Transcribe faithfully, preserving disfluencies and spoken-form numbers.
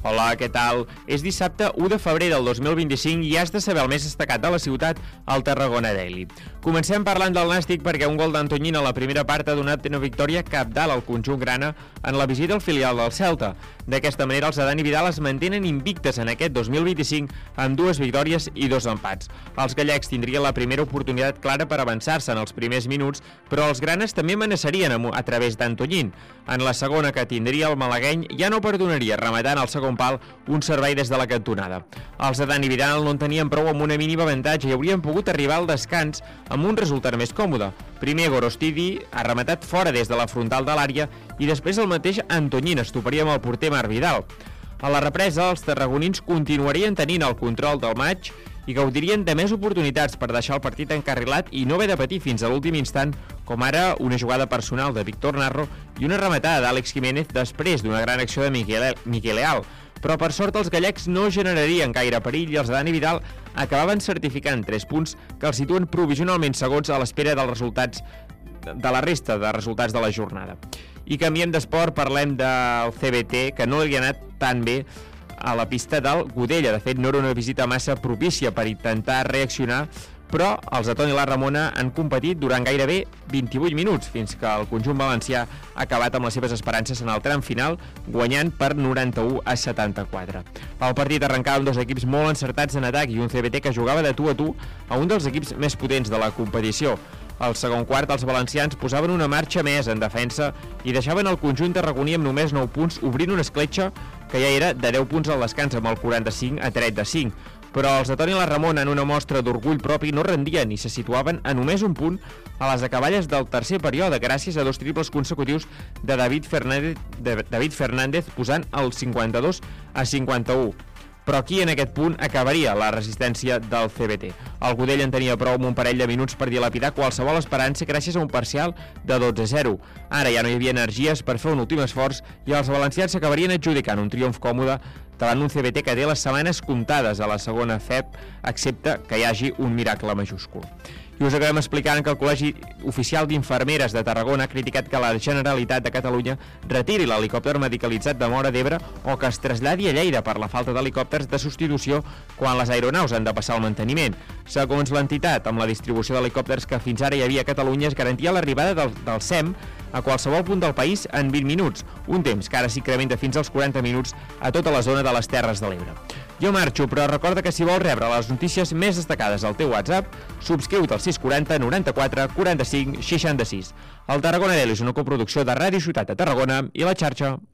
Hola, què tal? És dissabte u de febrer del dos mil vint-i-cinc i has de saber el més destacat de la ciutat al Tarragona Daily. Comencem parlant del Nàstic perquè un gol d'Antoñín a la primera part ha donat una victòria cabdal al conjunt grana en la visita al filial del Celta. D'aquesta manera, els Adán i Vidal es mantenen invictes en aquest dos mil vint-i-cinc amb dues victòries i dos empats. Els gallecs tindrien la primera oportunitat clara per avançar-se en els primers minuts, però els granes també amenaçarien a través d'Antoñín. En la segona, que tindria el malagueny, ja no perdonaria, rematant al segon pal un servei des de la cantonada. Els Adán i Vidal no en tenien prou amb una mínima avantatge i haurien pogut arribar al descans amb un resultat més còmode. Primer Gorostidi ha rematat fora des de la frontal de l'àrea i després el mateix Antoñín estoparia amb el porter Marc Vidal. A la represa, els tarragonins continuarien tenint el control del maig i gaudirien de més oportunitats per deixar el partit encarrilat i no haver de patir fins a l'últim instant, com ara una jugada personal de Víctor Narro i una rematada d'Àlex Jiménez després d'una gran acció de Miquel, Miquel Leal. Però per sort els gallecs no generarien gaire perill i els Adán i Vidal acabaven certificant tres punts que els situen provisionalment segons a l'espera dels resultats de la resta de resultats de la jornada. I canviem d'esport, parlem del C B T, que no li ha anat tan bé a la pista del Godella. De fet, no era una visita massa propícia per intentar reaccionar, però els de Toni i la Ramona han competit durant gairebé vint-i-vuit minuts, fins que el conjunt valencià ha acabat amb les seves esperances en el tram final, guanyant per noranta-u a setanta-quatre. El partit arrencava amb dos equips molt encertats en atac i un C B T que jugava de tu a tu a un dels equips més potents de la competició. Al segon quart, els valencians posaven una marxa més en defensa i deixaven el conjunt tarragoní amb només nou punts, obrint una escletxa que ja era de deu punts al descans amb el quaranta-cinc a trenta-cinc. Però els de Toni i la Ramona, en una mostra d'orgull propi, no rendien i se situaven a només un punt a les acaballes del tercer període, gràcies a dos triples consecutius de David Fernández, de David Fernández posant el cinquanta-dos a cinquanta-u. Però aquí, en aquest punt, acabaria la resistència del C B T. El Godella en tenia prou amb un parell de minuts per dilapidar qualsevol esperança gràcies a un parcial de dotze a zero. Ara ja no hi havia energies per fer un últim esforç i els valencians s'acabarien adjudicant un triomf còmode davant un C B T que té les setmanes comptades a la segona F E P, excepte que hi hagi un miracle majúscul. I us acabem explicant que el Col·legi Oficial d'Infermeres de Tarragona ha criticat que la Generalitat de Catalunya retiri l'helicòpter medicalitzat de Móra d'Ebre o que es traslladi a Lleida per la falta d'helicòpters de substitució quan les aeronaus han de passar el manteniment. Segons l'entitat, amb la distribució d'helicòpters que fins ara hi havia a Catalunya, es garantia l'arribada del, del S E M a qualsevol punt del país en vint minuts, un temps que ara s'incrementa fins als quaranta minuts a tota la zona de les Terres de l'Ebre. Jo marxo, però recorda que si vols rebre les notícies més destacades al teu WhatsApp, subscriu-te al sis quaranta noranta-quatre quaranta-cinc seixanta-sis. El Tarragona Daily és una coproducció de Ràdio Ciutat de Tarragona i La Xarxa.